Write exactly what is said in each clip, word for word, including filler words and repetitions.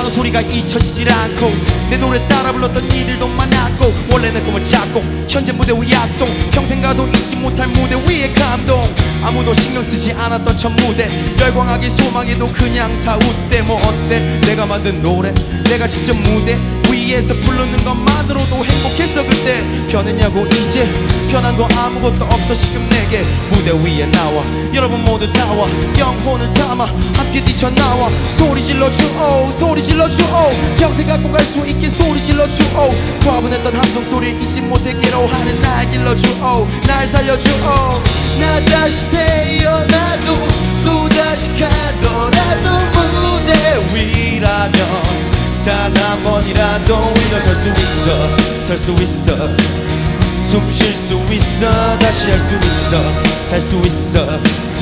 나는 소리가 잊혀지질 않고 내 노래 따라 불렀던 이들도 많았고 원래 내 꿈은 작고 현재 무대 위 악동 평생 가도 잊지 못할 무대 위의 감동 아무도 신경 쓰지 않았던 첫 무대 열광하기 소망해도 그냥 다 웃대 뭐 어때 내가 만든 노래 내가 직접 무대 위에서 부르는 것만으로도 행복했어 그때 변했냐고 이제 변한 거 아무것도 없어 지금 내게 무대 위에 나와 여러분 모두 나와 영혼을 담아 함께 뛰쳐나와 소리 질러주오 소리 질러주오 평생 갖고 갈 수 있게 소리 질러주오 과분했던 함성 소리를 잊지 못하기로 하는 날 길러주오 날 살려주오 나 다시 태어나도 또다시 가더라도 무대 위라면 단 한 번이라도 일어설 수 있어 설 수 있어 숨 쉴 수 있어 다시 할 수 있어 살 수 있어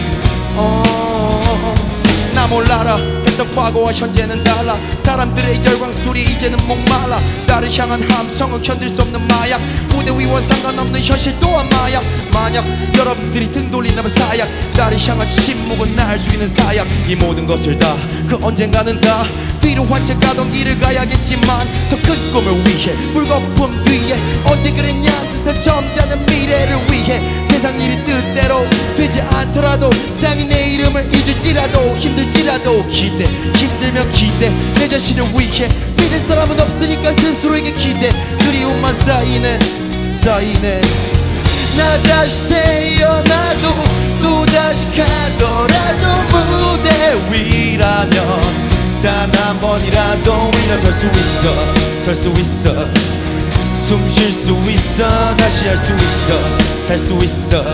어, 나 몰라라 했던 과거와 현재는 달라 사람들의 열광 소리 이제는 목말라 나를 향한 함성은 견딜 수 없는 마약 무대 위와 상관없는 현실 또한 마약 만약 여러분들이 등 돌린다면 사약 나를 향한 침묵은 날 죽이는 사약 이 모든 것을 다 그 언젠가는 다 뒤로 환채 가던 길을 가야겠지만 더 큰 꿈을 위해 물거품 뒤에 언제 그랬냐 듯한 점잖은 미래를 위해 세상 일이 뜻대로 되지 않더라도 세상이 내 이름을 잊을지라도 힘들지라도 기대 힘들면 기대 내 자신을 위해 믿을 사람은 없으니까 스스로에게 기대 그리움만 쌓이네 쌓이네 나 다시 태어나도 또다시 가더라도 무대 위라면 단 한 번이라도 일어설 수 있어 설 수 있어 숨 쉴 수 있어 다시 할 수 있어 살 수 있어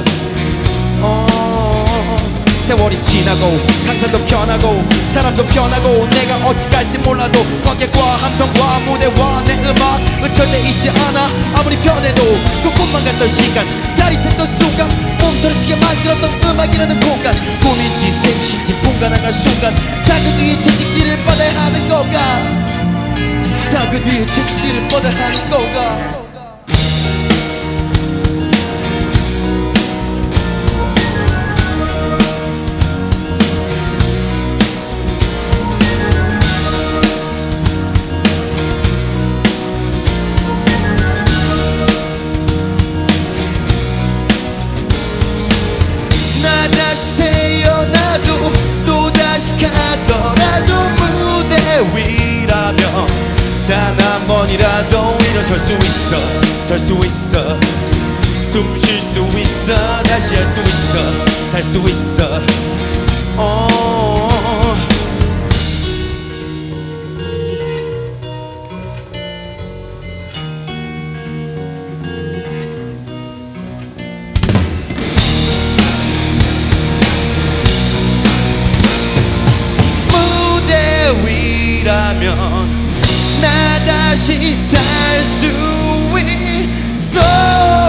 어, 세월이 지나고 강산도 변하고 사람도 변하고 내가 어찌 갈지 몰라도 관객과 함성과 무대와 내 음악은 절대 잊지 않아 아무리 변해도 그 꿈만 같던 시간 짜릿했던 순간 몸서리치게 만들었던 음악이라는 공간 꿈인지 생신지 분간한 순간 다 그 뒤에 채찍질을 뻗어야 하는 건가 다 그 뒤에 채찍질을 뻗어야 하는 건가 나 다시 태어나도 또다시 가더라도 무대 위라면 단 한 번이라도 일어설 수 있어 설 수 있어 숨 쉴 수 있어 다시 할 수 있어 살 수 있어 어. 위라면 나 다시 살 수 있어